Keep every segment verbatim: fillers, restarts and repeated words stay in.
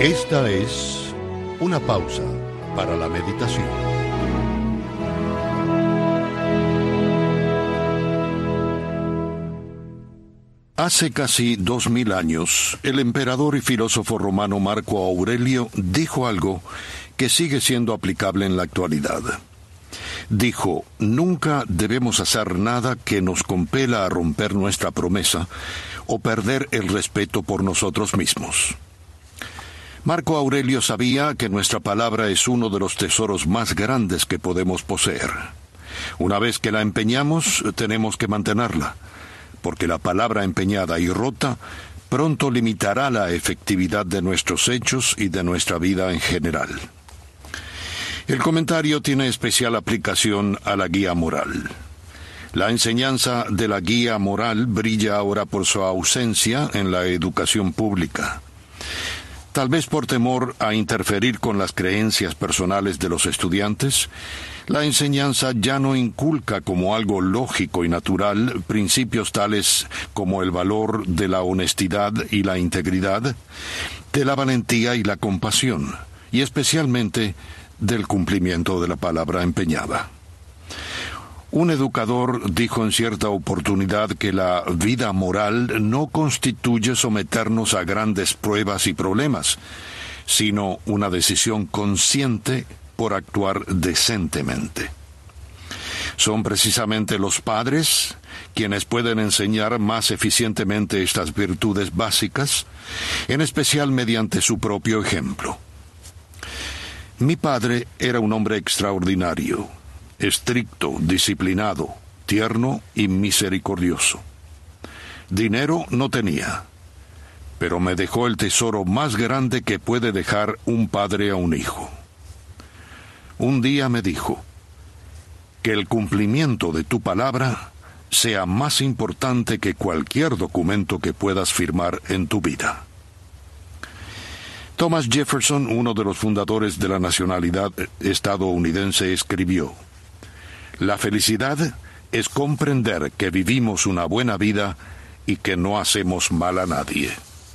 Esta es una pausa para la meditación. Hace casi dos mil años, el emperador y filósofo romano Marco Aurelio dijo algo que sigue siendo aplicable en la actualidad. Dijo: nunca debemos hacer nada que nos compela a romper nuestra promesa o perder el respeto por nosotros mismos. Marco Aurelio sabía que nuestra palabra es uno de los tesoros más grandes que podemos poseer. Una vez que la empeñamos, tenemos que mantenerla, porque la palabra empeñada y rota pronto limitará la efectividad de nuestros hechos y de nuestra vida en general. El comentario tiene especial aplicación a la guía moral. La enseñanza de la guía moral brilla ahora por su ausencia en la educación pública. Tal vez por temor a interferir con las creencias personales de los estudiantes, la enseñanza ya no inculca como algo lógico y natural principios tales como el valor de la honestidad y la integridad, de la valentía y la compasión, y especialmente del cumplimiento de la palabra empeñada. Un educador dijo en cierta oportunidad que la vida moral no constituye someternos a grandes pruebas y problemas, sino una decisión consciente por actuar decentemente. Son precisamente los padres quienes pueden enseñar más eficientemente estas virtudes básicas, en especial mediante su propio ejemplo. Mi padre era un hombre extraordinario, estricto, disciplinado, tierno y misericordioso. Dinero no tenía, pero me dejó el tesoro más grande que puede dejar un padre a un hijo. Un día me dijo: que el cumplimiento de tu palabra sea más importante que cualquier documento que puedas firmar en tu vida. Thomas Jefferson, uno de los fundadores de la nacionalidad estadounidense, escribió: la felicidad es comprender que vivimos una buena vida y que no hacemos mal a nadie.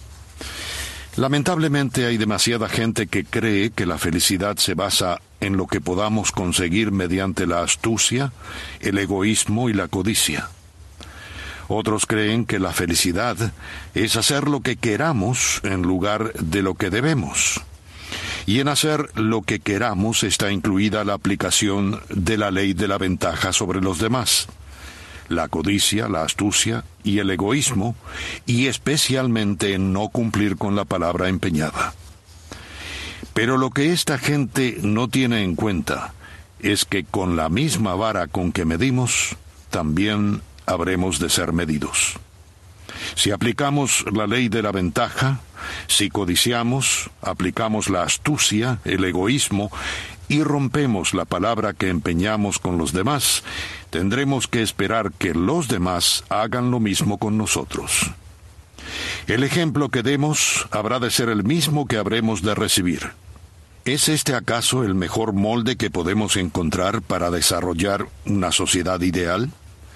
Lamentablemente hay demasiada gente que cree que la felicidad se basa en lo que podamos conseguir mediante la astucia, el egoísmo y la codicia. Otros creen que la felicidad es hacer lo que queramos en lugar de lo que debemos. Y en hacer lo que queramos está incluida la aplicación de la ley de la ventaja sobre los demás. La codicia, la astucia y el egoísmo, y especialmente en no cumplir con la palabra empeñada. Pero lo que esta gente no tiene en cuenta es que con la misma vara con que medimos, también habremos de ser medidos. Si aplicamos la ley de la ventaja, si codiciamos, aplicamos la astucia, el egoísmo, y rompemos la palabra que empeñamos con los demás, tendremos que esperar que los demás hagan lo mismo con nosotros. El ejemplo que demos habrá de ser el mismo que habremos de recibir. ¿Es este acaso el mejor molde que podemos encontrar para desarrollar una sociedad ideal?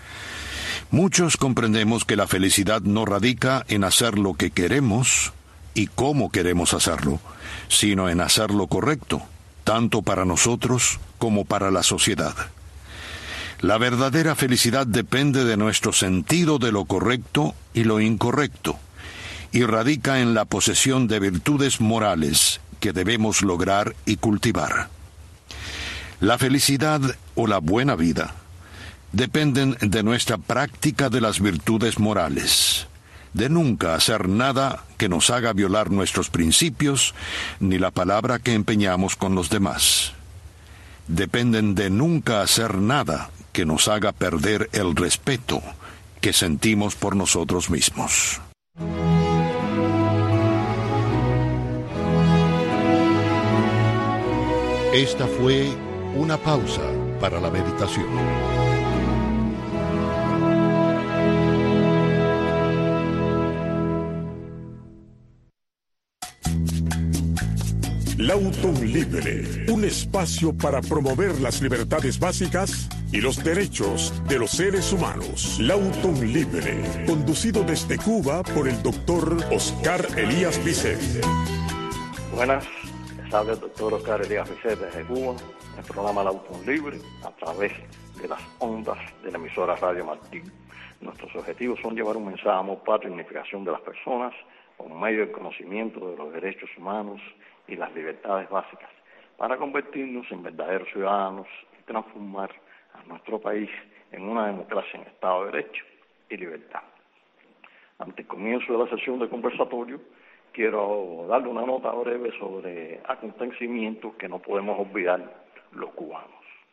Muchos comprendemos que la felicidad no radica en hacer lo que queremos y cómo queremos hacerlo, sino en hacer lo correcto, tanto para nosotros como para la sociedad. La verdadera felicidad depende de nuestro sentido de lo correcto y lo incorrecto, y radica en la posesión de virtudes morales que debemos lograr y cultivar. La felicidad o la buena vida dependen de nuestra práctica de las virtudes morales, de nunca hacer nada que nos haga violar nuestros principios, ni la palabra que empeñamos con los demás. Dependen de nunca hacer nada que nos haga perder el respeto que sentimos por nosotros mismos. Esta fue una pausa para la meditación. Lauton Libre, un espacio para promover las libertades básicas y los derechos de los seres humanos. Lauton Libre, conducido desde Cuba por el doctor Oscar Elías Vicente. Buenas, les habla el doctor Oscar Elías Vicente desde Cuba, en el programa Lautun Libre, a través de las ondas de la emisora Radio Martín. Nuestros objetivos son llevar un mensaje de amor, patria y unificación de las personas por medio del conocimiento de los derechos humanos y las libertades básicas, para convertirnos en verdaderos ciudadanos y transformar a nuestro país en una democracia en Estado de Derecho y libertad. Ante el comienzo de la sesión de conversatorio, quiero darle una nota breve sobre acontecimientos que no podemos olvidar los cubanos.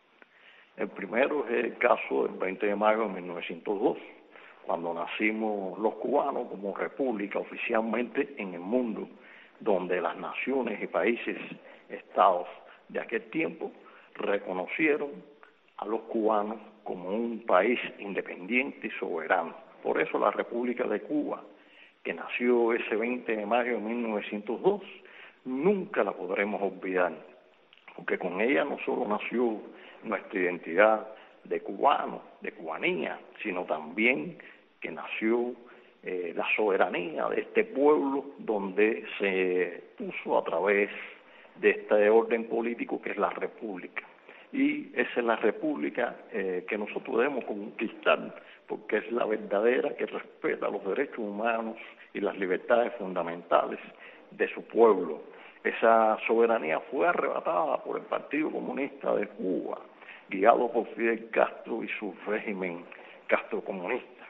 El primero es el caso del veinte de mayo de mil novecientos dos, cuando nacimos los cubanos como república oficialmente en el mundo, donde las naciones y países, estados de aquel tiempo, reconocieron a los cubanos como un país independiente y soberano. Por eso la República de Cuba, que nació ese veinte de mayo de mil novecientos dos, nunca la podremos olvidar, porque con ella no solo nació nuestra identidad de cubano, de cubanía, sino también que nació eh, la soberanía de este pueblo, donde se puso a través de este orden político que es la República. Y esa es la República eh, que nosotros debemos conquistar, porque es la verdadera, que respeta los derechos humanos y las libertades fundamentales de su pueblo. Esa soberanía fue arrebatada por el Partido Comunista de Cuba, guiado por Fidel Castro y su régimen castrocomunista.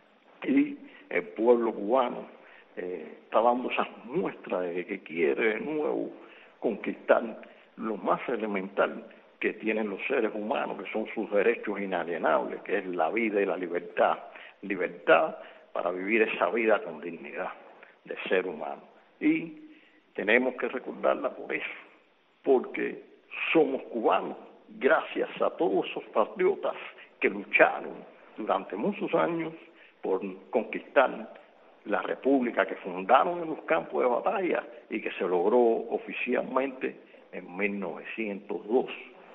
Y el pueblo cubano eh, está dando esas muestras de que quiere de nuevo conquistar lo más elemental que tienen los seres humanos, que son sus derechos inalienables, que es la vida y la libertad. Libertad para vivir esa vida con dignidad de ser humano. Y tenemos que recordarla por eso, porque somos cubanos, gracias a todos esos patriotas que lucharon durante muchos años por conquistar la república, que fundaron en los campos de batalla y que se logró oficialmente en mil novecientos dos.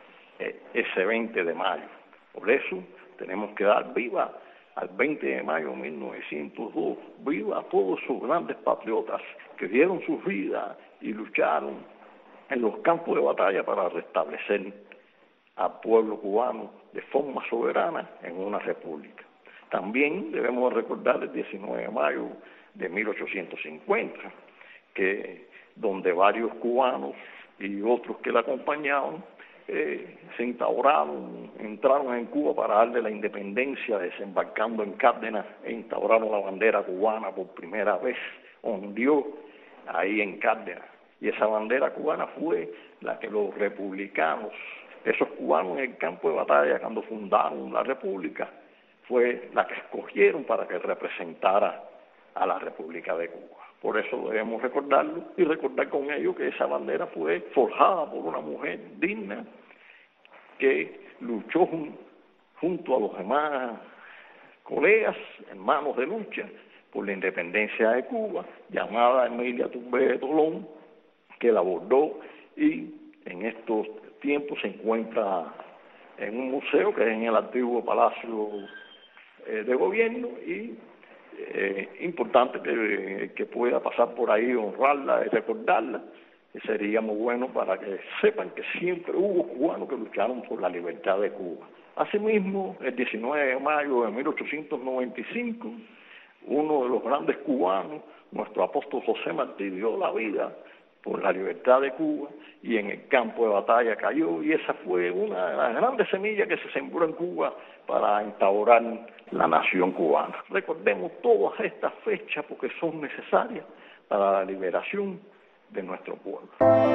Ese veinte de mayo. Por eso tenemos que dar viva al veinte de mayo de mil novecientos dos, viva a todos esos grandes patriotas que dieron sus vidas y lucharon en los campos de batalla para restablecer al pueblo cubano de forma soberana en una república. También debemos recordar el diecinueve de mayo de mil ochocientos cincuenta, que donde varios cubanos y otros que la acompañaban Eh, se instauraron, entraron en Cuba para darle la independencia, desembarcando en Cárdenas, e instauraron la bandera cubana por primera vez, ondeó ahí en Cárdenas, y esa bandera cubana fue la que los republicanos, esos cubanos en el campo de batalla cuando fundaron la república, fue la que escogieron para que representara a la República de Cuba. Por eso debemos recordarlo y recordar con ello que esa bandera fue forjada por una mujer digna que luchó jun, junto a los demás colegas, hermanos de lucha, por la independencia de Cuba, llamada Emilia Turbay de Tolón, que la abordó y en estos tiempos se encuentra en un museo que es en el antiguo Palacio eh, de Gobierno, y Eh, importante que, que pueda pasar por ahí, honrarla y recordarla, que sería muy bueno para que sepan que siempre hubo cubanos que lucharon por la libertad de Cuba. Asimismo, el diecinueve de mayo de mil ochocientos noventa y cinco, uno de los grandes cubanos, nuestro apóstol José Martí, dio la vida por la libertad de Cuba y en el campo de batalla cayó, y esa fue una de las grandes semillas que se sembró en Cuba para instaurar la nación cubana. Recordemos todas estas fechas porque son necesarias para la liberación de nuestro pueblo.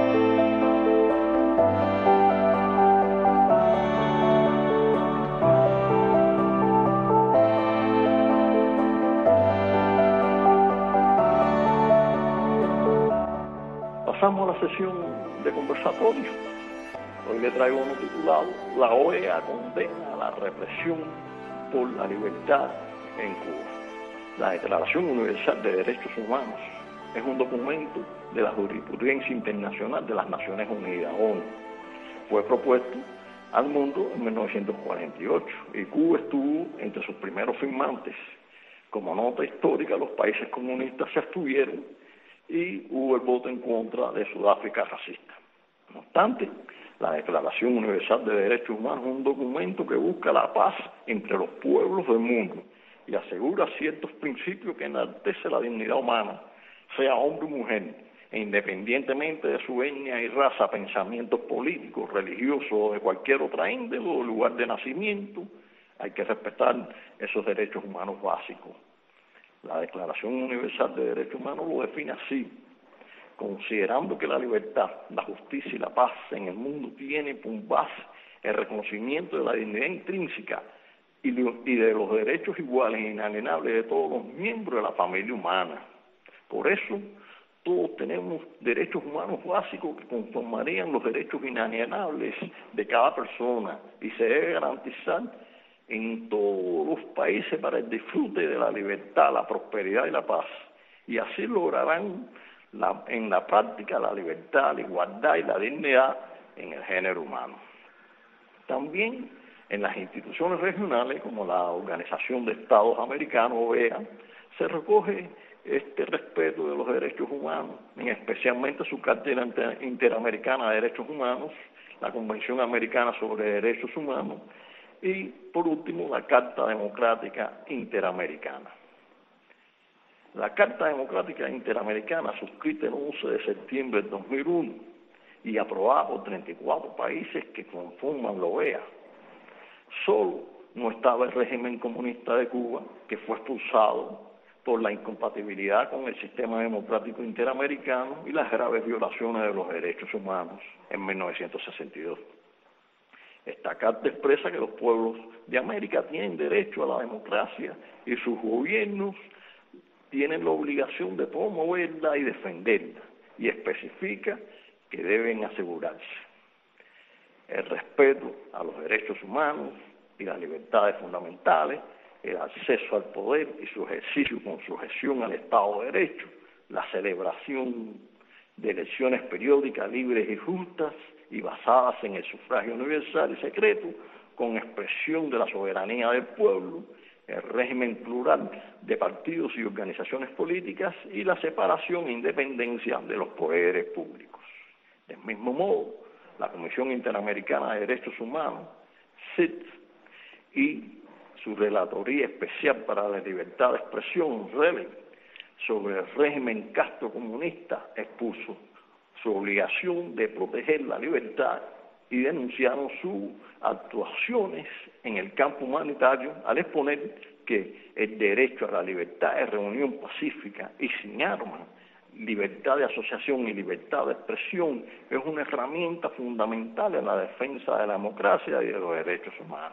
Pasamos a la sesión de conversatorio. Hoy le traigo uno titulado La O E A condena la represión por la libertad en Cuba. La Declaración Universal de Derechos Humanos es un documento de la jurisprudencia internacional de las Naciones Unidas, ONU. Fue propuesto al mundo en mil novecientos cuarenta y ocho y Cuba estuvo entre sus primeros firmantes. Como nota histórica, los países comunistas se abstuvieron y hubo el voto en contra de Sudáfrica racista. No obstante, la Declaración Universal de Derechos Humanos es un documento que busca la paz entre los pueblos del mundo y asegura ciertos principios que enaltece la dignidad humana, sea hombre o mujer, e independientemente de su etnia y raza, pensamientos políticos, religiosos o de cualquier otra índole o lugar de nacimiento, hay que respetar esos derechos humanos básicos. La Declaración Universal de Derechos Humanos lo define así: considerando que la libertad, la justicia y la paz en el mundo tienen por base el reconocimiento de la dignidad intrínseca y de los derechos iguales e inalienables de todos los miembros de la familia humana. Por eso, todos tenemos derechos humanos básicos que conformarían los derechos inalienables de cada persona y se debe garantizar en todos los países para el disfrute de la libertad, la prosperidad y la paz. Y así lograrán la, en la práctica la libertad, la igualdad y la dignidad en el género humano. También en las instituciones regionales, como la Organización de Estados Americanos, O E A, se recoge este respeto de los derechos humanos, especialmente su Carta Interamericana de Derechos Humanos, la Convención Americana sobre Derechos Humanos y, por último, la Carta Democrática Interamericana. La Carta Democrática Interamericana, suscrita el once de septiembre del dos mil uno y aprobada por treinta y cuatro países que conforman la O E A, solo no estaba el régimen comunista de Cuba, que fue expulsado por la incompatibilidad con el sistema democrático interamericano y las graves violaciones de los derechos humanos en mil novecientos sesenta y dos. Esta carta expresa que los pueblos de América tienen derecho a la democracia y sus gobiernos tienen la obligación de promoverla y defenderla, y especifica que deben asegurarse el respeto a los derechos humanos y las libertades fundamentales, el acceso al poder y su ejercicio con sujeción al Estado de Derecho, la celebración de elecciones periódicas libres y justas y basadas en el sufragio universal y secreto, con expresión de la soberanía del pueblo, el régimen plural de partidos y organizaciones políticas y la separación e independencia de los poderes públicos. Del mismo modo, la Comisión Interamericana de Derechos Humanos, C I T, y su Relatoría Especial para la Libertad de Expresión, R E L E, sobre el régimen castrocomunista, expuso su obligación de proteger la libertad y denunciaron sus actuaciones en el campo humanitario al exponer que el derecho a la libertad de reunión pacífica y sin armas, libertad de asociación y libertad de expresión es una herramienta fundamental en la defensa de la democracia y de los derechos humanos,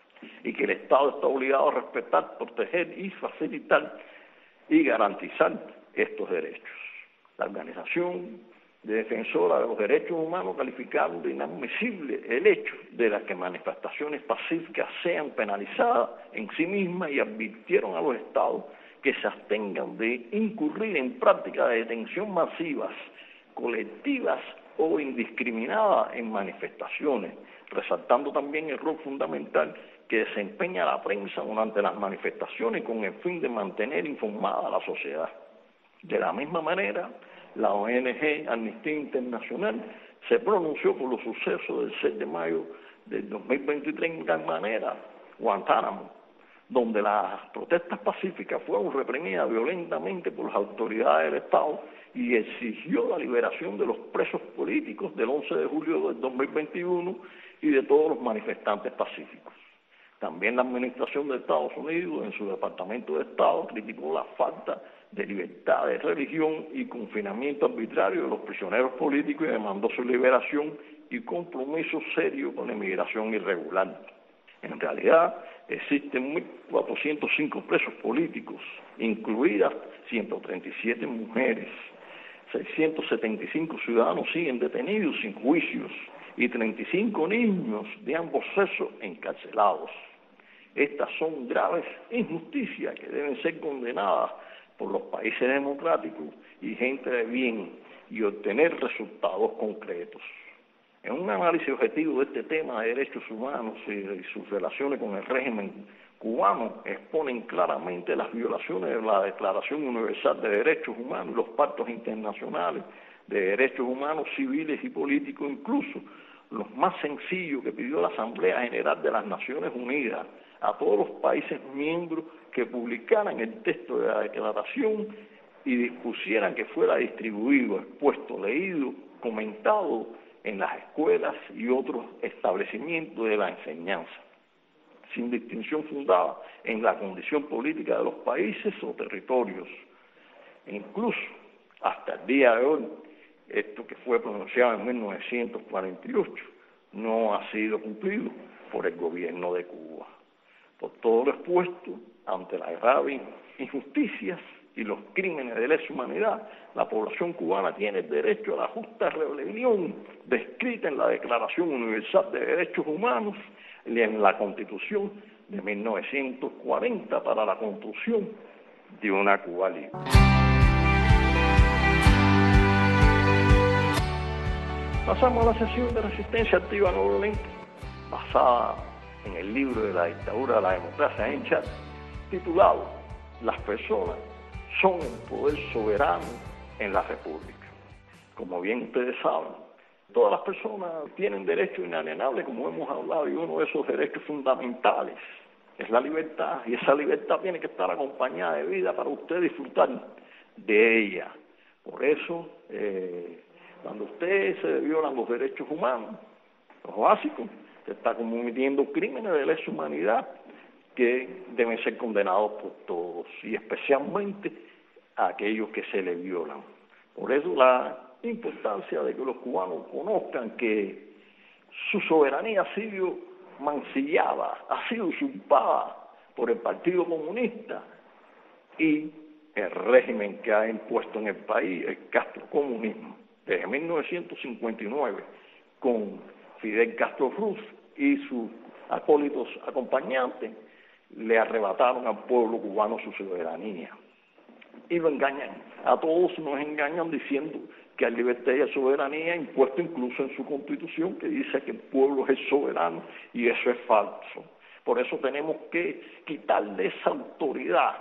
y que el Estado está obligado a respetar, proteger y facilitar y garantizar estos derechos. La Organización de Defensora de los Derechos Humanos calificaron de inadmisible el hecho de las que manifestaciones pacíficas sean penalizadas en sí mismas y advirtieron a los Estados que se abstengan de incurrir en prácticas de detención masivas, colectivas o indiscriminadas en manifestaciones, resaltando también el rol fundamental que desempeña la prensa durante las manifestaciones con el fin de mantener informada a la sociedad. De la misma manera, la O N G Amnistía Internacional se pronunció por los sucesos del seis de mayo del dos mil veintitrés en gran manera, Guantánamo, donde las protestas pacíficas fueron reprimidas violentamente por las autoridades del Estado y exigió la liberación de los presos políticos del once de julio del dos mil veintiuno y de todos los manifestantes pacíficos. También la Administración de Estados Unidos, en su Departamento de Estado, criticó la falta de libertad de religión y confinamiento arbitrario de los prisioneros políticos y demandó su liberación y compromiso serio con la inmigración irregular. En realidad, existen mil cuatrocientos cinco presos políticos, incluidas ciento treinta y siete mujeres, seiscientos setenta y cinco ciudadanos siguen detenidos sin juicios y treinta y cinco niños de ambos sexos encarcelados. Estas son graves injusticias que deben ser condenadas por los países democráticos y gente de bien y obtener resultados concretos. En un análisis objetivo de este tema de derechos humanos y, y sus relaciones con el régimen cubanos exponen claramente las violaciones de la Declaración Universal de Derechos Humanos y los pactos internacionales de derechos humanos, civiles y políticos, incluso los más sencillos que pidió la Asamblea General de las Naciones Unidas a todos los países miembros que publicaran el texto de la declaración y dispusieran que fuera distribuido, expuesto, leído, comentado en las escuelas y otros establecimientos de la enseñanza, sin distinción fundada en la condición política de los países o territorios. E incluso hasta el día de hoy, esto que fue pronunciado en mil novecientos cuarenta y ocho no ha sido cumplido por el gobierno de Cuba. Por todo lo expuesto, ante las graves injusticias y los crímenes de lesa humanidad, la población cubana tiene el derecho a la justa rebelión descrita en la Declaración Universal de Derechos Humanos y en la Constitución de mil novecientos cuarenta para la construcción de una Cuba libre. Pasamos a la sesión de resistencia activa no violenta, basada en el libro de la dictadura de la democracia en Chad, titulado Las personas son el poder soberano en la República. Como bien ustedes saben, todas las personas tienen derechos inalienables, como hemos hablado, y uno de esos derechos fundamentales es la libertad, y esa libertad tiene que estar acompañada de vida para usted disfrutar de ella. Por eso, eh, cuando usted se violan los derechos humanos, los básicos, se está cometiendo crímenes de lesa humanidad que deben ser condenados por todos, y especialmente a aquellos que se les violan. Por eso la importancia de que los cubanos conozcan que su soberanía ha sido mancillada, ha sido usurpada por el Partido Comunista y el régimen que ha impuesto en el país, el castrocomunismo, desde mil novecientos cincuenta y nueve, con Fidel Castro Ruz y sus acólitos acompañantes, le arrebataron al pueblo cubano su soberanía. Y lo engañan, a todos nos engañan diciendo que hay libertad y soberanía impuesto incluso en su Constitución, que dice que el pueblo es el soberano, y eso es falso. Por eso tenemos que quitarle esa autoridad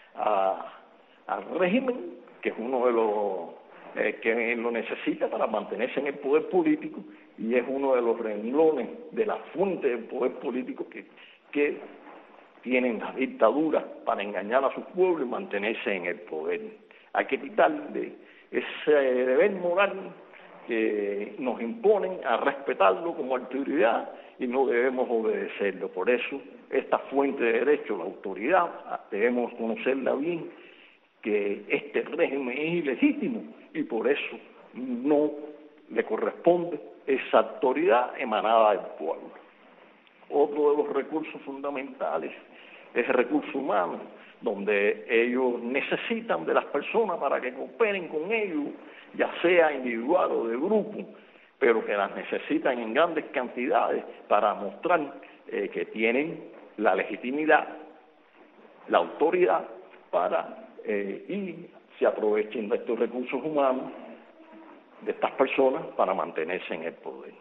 a, al régimen, que es uno de los eh, que lo necesita para mantenerse en el poder político, y es uno de los renglones de la fuente del poder político que, que tienen las dictaduras para engañar a su pueblo y mantenerse en el poder. Hay que quitarle ese deber moral que nos imponen a respetarlo como autoridad y no debemos obedecerlo. Por eso, esta fuente de derecho, la autoridad, debemos conocerla bien, que este régimen es ilegítimo y por eso no le corresponde esa autoridad emanada del pueblo. Otro de los recursos fundamentales es el recurso humano, donde ellos necesitan de las personas para que cooperen con ellos, ya sea individual o de grupo, pero que las necesitan en grandes cantidades para mostrar eh, que tienen la legitimidad, la autoridad para eh, y se aprovechen de estos recursos humanos, de estas personas, para mantenerse en el poder.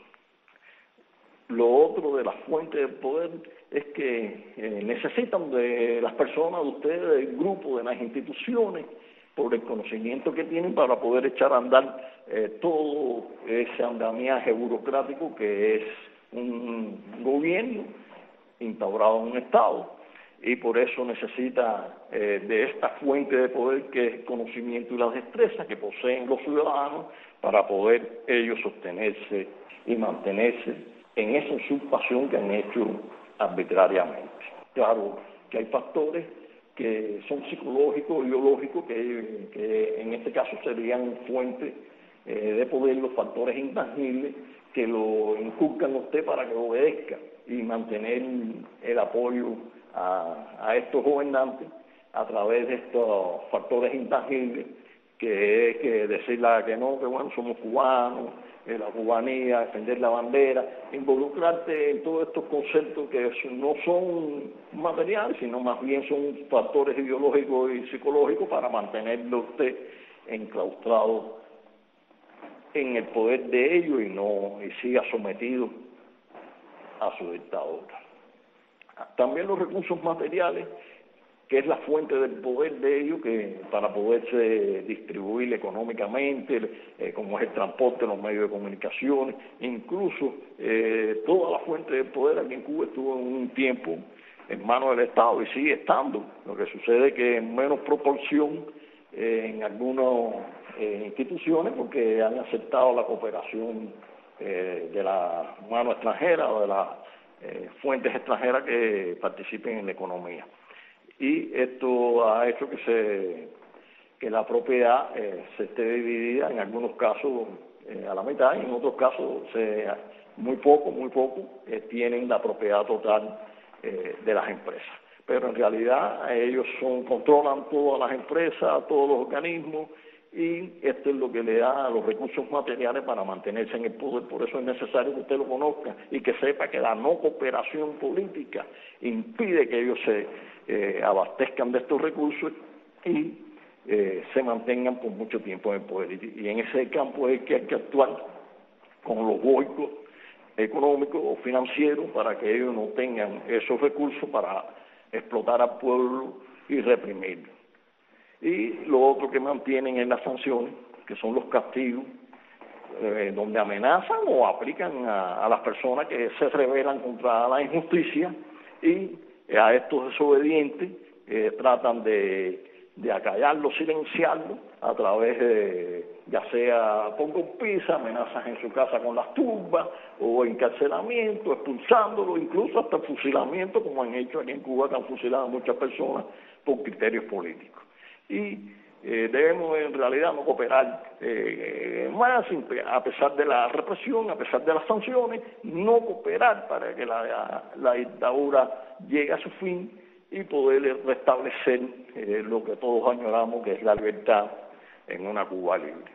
Lo otro de las fuentes del poder es que eh, necesitan de las personas, de ustedes, del grupo, de las instituciones, por el conocimiento que tienen para poder echar a andar eh, todo ese andamiaje burocrático que es un gobierno instaurado en un Estado, y por eso necesita eh, de esta fuente de poder que es el conocimiento y las destrezas que poseen los ciudadanos para poder ellos sostenerse y mantenerse en esa usurpación que han hecho arbitrariamente. Claro que hay factores que son psicológicos, ideológicos, que, que en este caso serían fuentes eh, de poder, los factores intangibles que lo inculcan a usted para que obedezca y mantener el apoyo a, a estos gobernantes a través de estos factores intangibles, que es que decirle que no, que bueno, somos cubanos, la cubanía, defender la bandera, involucrarte en todos estos conceptos que no son materiales, sino más bien son factores ideológicos y psicológicos para mantenerlo usted enclaustrado en el poder de ellos y no y siga sometido a su dictadura. También los recursos materiales, que es la fuente del poder de ellos, que para poderse distribuir económicamente, eh, como es el transporte, los medios de comunicaciones, incluso eh, toda la fuente del poder aquí en Cuba estuvo en un tiempo en manos del Estado y sigue estando. Lo que sucede es que en menos proporción eh, en algunas eh, instituciones, porque han aceptado la cooperación eh, de la mano extranjera o de las eh, fuentes extranjeras que participen en la economía. Y esto ha hecho que se que la propiedad eh, se esté dividida en algunos casos eh, a la mitad y en otros casos se, muy poco, muy poco eh, tienen la propiedad total eh, de las empresas. Pero en realidad ellos son controlan todas las empresas, todos los organismos, y esto es lo que le da los recursos materiales para mantenerse en el poder. Por eso es necesario que usted lo conozca y que sepa que la no cooperación política impide que ellos se eh, abastezcan de estos recursos y eh, se mantengan por mucho tiempo en el poder. Y, y en ese campo es que hay que actuar con los boicos económicos o financieros para que ellos no tengan esos recursos para explotar al pueblo y reprimirlo. Y lo otro que mantienen es las sanciones, que son los castigos, eh, donde amenazan o aplican a, a las personas que se rebelan contra la injusticia, y a estos desobedientes eh, tratan de, de acallarlos, silenciarlos a través de, ya sea con golpizas, amenazas en su casa con las turbas, o encarcelamiento, expulsándolo, incluso hasta fusilamiento, como han hecho aquí en Cuba, que han fusilado a muchas personas por criterios políticos. Y eh, debemos en realidad no cooperar eh, más, a pesar de la represión, a pesar de las sanciones, no cooperar para que la, la dictadura llegue a su fin y poder restablecer eh, lo que todos añoramos, que es la libertad en una Cuba libre.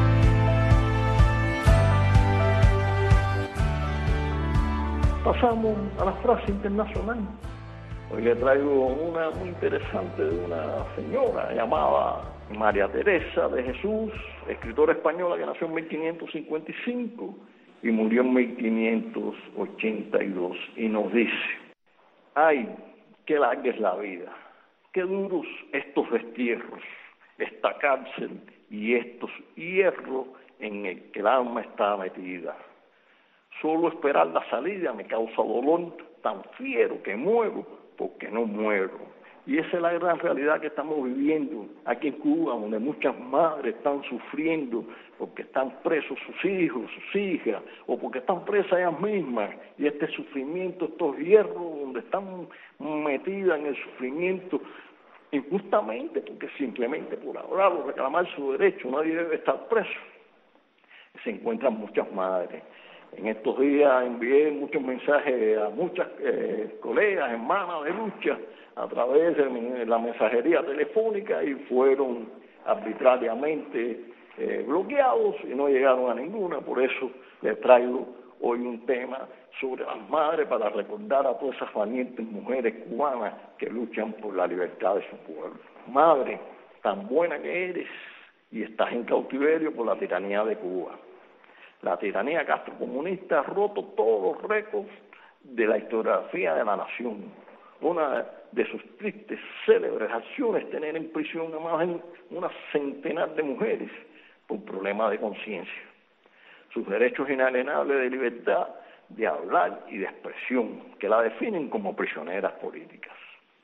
Pasamos a la frase internacional. Hoy le traigo una muy interesante de una señora llamada María Teresa de Jesús, escritora española que nació en mil quinientos cincuenta y cinco y murió en mil quinientos ochenta y dos, y nos dice: ¡ay, qué larga es la vida! ¡Qué duros estos destierros, esta cárcel y estos hierros en el que el alma está metida! Solo esperar la salida me causa dolor tan fiero que muero porque no muero. Y esa es la gran realidad que estamos viviendo aquí en Cuba, donde muchas madres están sufriendo porque están presos sus hijos, sus hijas, o porque están presas ellas mismas. Y este sufrimiento, estos hierros donde están metidas en el sufrimiento injustamente, porque simplemente por ahora o reclamar su derecho, nadie debe estar preso. Se encuentran muchas madres. En estos días envié muchos mensajes a muchas eh, colegas, hermanas de lucha, a través de la mensajería telefónica, y fueron arbitrariamente eh, bloqueados y no llegaron a ninguna. Por eso les traigo hoy un tema sobre las madres, para recordar a todas esas valientes mujeres cubanas que luchan por la libertad de su pueblo. Madre, tan buena que eres y estás en cautiverio por la tiranía de Cuba. La tiranía castrocomunista ha roto todos los récords de la historiografía de la nación. Una de sus tristes, célebres acciones es tener en prisión a más de una centenar de mujeres por problemas de conciencia. Sus derechos inalienables de libertad de hablar y de expresión, que la definen como prisioneras políticas.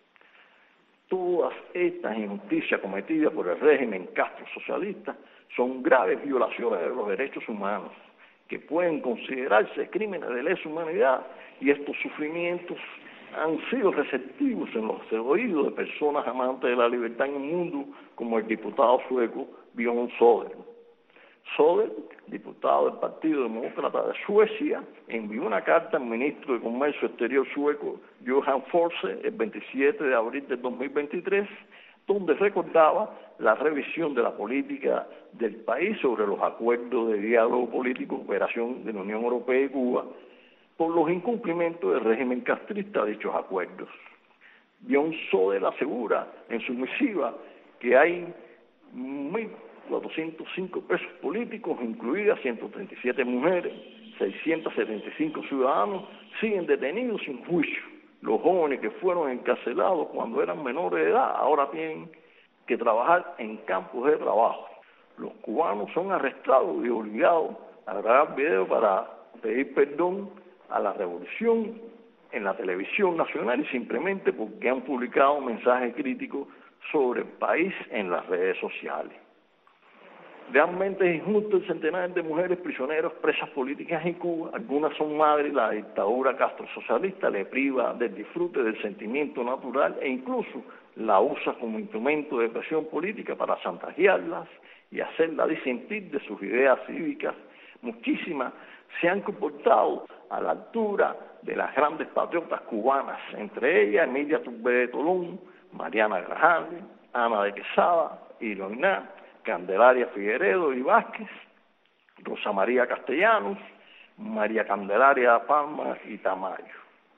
Todas estas injusticias cometidas por el régimen castro-socialista son graves violaciones de los derechos humanos, que pueden considerarse crímenes de lesa humanidad, y estos sufrimientos han sido receptivos en los oídos de personas amantes de la libertad en el mundo, como el diputado sueco Björn Söder. Söder, diputado del Partido Demócrata de Suecia, envió una carta al ministro de Comercio Exterior sueco, Johan Forse, el veintisiete de abril del dos mil veintitrés, donde recordaba la revisión de la política del país sobre los acuerdos de diálogo político y cooperación de la Unión Europea y Cuba por los incumplimientos del régimen castrista de dichos acuerdos. Björn Söder asegura en su misiva que hay mil cuatrocientos cinco presos políticos, incluidas ciento treinta y siete mujeres, seiscientos setenta y cinco ciudadanos siguen detenidos sin juicio, Los jóvenes que fueron encarcelados cuando eran menores de edad ahora tienen que trabajar en campos de trabajo. Los cubanos son arrestados y obligados a grabar videos para pedir perdón a la revolución en la televisión nacional y simplemente porque han publicado mensajes críticos sobre el país en las redes sociales. Realmente es injusto el centenar de mujeres prisioneras presas políticas en Cuba. Algunas son madres, la dictadura castrosocialista le priva del disfrute del sentimiento natural e incluso la usa como instrumento de presión política para chantajearlas y hacerlas disentir de sus ideas cívicas. Muchísimas se han comportado a la altura de las grandes patriotas cubanas, entre ellas Emilia Turbé de Tolón, Mariana Grajales, Ana de Quesada, Iroiná, Candelaria Figueredo y Vázquez, Rosa María Castellanos, María Candelaria Palma y Tamayo.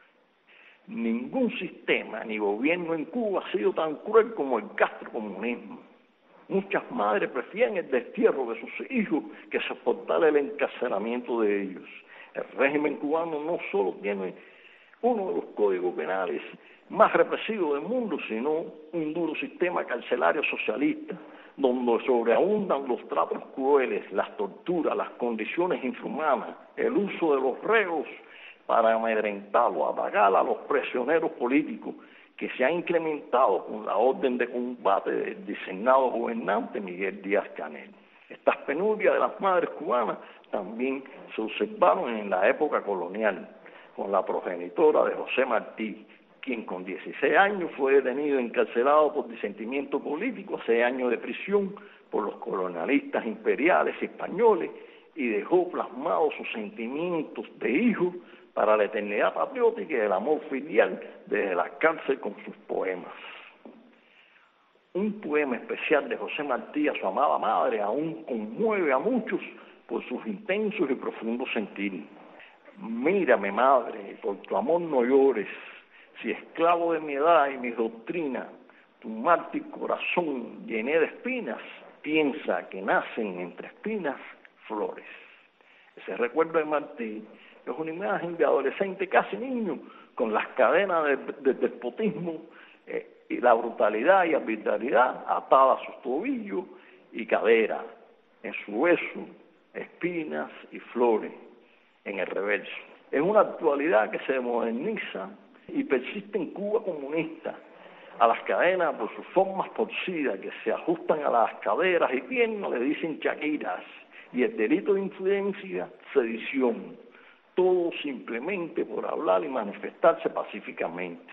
Ningún sistema ni gobierno en Cuba ha sido tan cruel como el castrocomunismo. Muchas madres prefieren el destierro de sus hijos que soportar el encarcelamiento de ellos. El régimen cubano no solo tiene uno de los códigos penales más represivos del mundo, sino un duro sistema carcelario socialista, donde sobreabundan los tratos crueles, las torturas, las condiciones infrahumanas, el uso de los reos para amedrentar o atacar a los prisioneros políticos, que se ha incrementado con la orden de combate del designado gobernante Miguel Díaz-Canel. Estas penurias de las madres cubanas también se observaron en la época colonial, con la progenitora de José Martí, quien con dieciséis años fue detenido y encarcelado por disentimiento político, a seis años de prisión por los colonialistas imperiales españoles, y dejó plasmados sus sentimientos de hijo para la eternidad patriótica y el amor filial desde la cárcel con sus poemas. Un poema especial de José Martí a su amada madre aún conmueve a muchos por sus intensos y profundos sentires. Mírame, madre, por tu amor no llores, si esclavo de mi edad y mis doctrinas, tu mártir corazón llené de espinas, piensa que nacen entre espinas flores. Ese recuerdo de Martí es una imagen de adolescente casi niño, con las cadenas del de despotismo eh, y la brutalidad y arbitrariedad atadas a sus tobillos y caderas, en su hueso, espinas y flores en el reverso. Es una actualidad que se moderniza y persiste en Cuba comunista, a las cadenas por sus formas torcidas que se ajustan a las caderas y piernas le dicen chaquiras, y el delito de influencia, sedición, todo simplemente por hablar y manifestarse pacíficamente.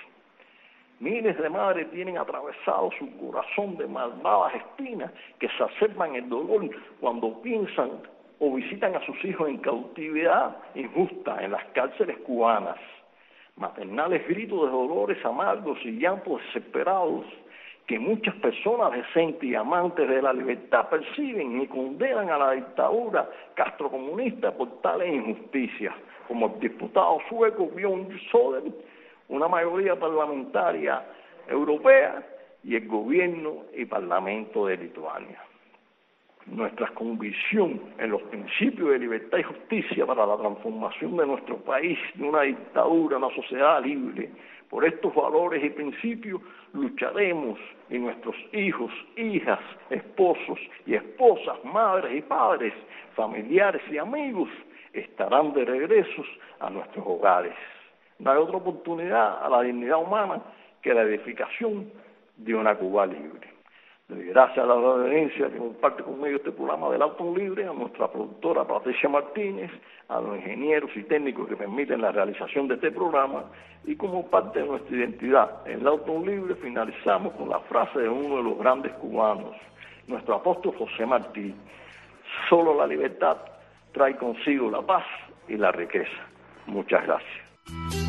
Miles de madres tienen atravesado su corazón de malvadas espinas que se exacerban el dolor cuando piensan o visitan a sus hijos en cautividad injusta en las cárceles cubanas. Maternales gritos de dolores amargos y llantos desesperados que muchas personas decentes y amantes de la libertad perciben y condenan a la dictadura castrocomunista por tales injusticias, como el diputado sueco Björn Söder, una mayoría parlamentaria europea y el gobierno y parlamento de Lituania. Nuestra convicción en los principios de libertad y justicia para la transformación de nuestro país de una dictadura a una sociedad libre. Por estos valores y principios lucharemos y nuestros hijos, hijas, esposos y esposas, madres y padres, familiares y amigos estarán de regreso a nuestros hogares. No hay otra oportunidad a la dignidad humana que la edificación de una Cuba libre. Gracias a la audiencia que comparte conmigo este programa del Auto Libre, a nuestra productora Patricia Martínez, a los ingenieros y técnicos que permiten la realización de este programa, y como parte de nuestra identidad, en el Auto Libre finalizamos con la frase de uno de los grandes cubanos, nuestro apóstol José Martí: solo la libertad trae consigo la paz y la riqueza. Muchas gracias.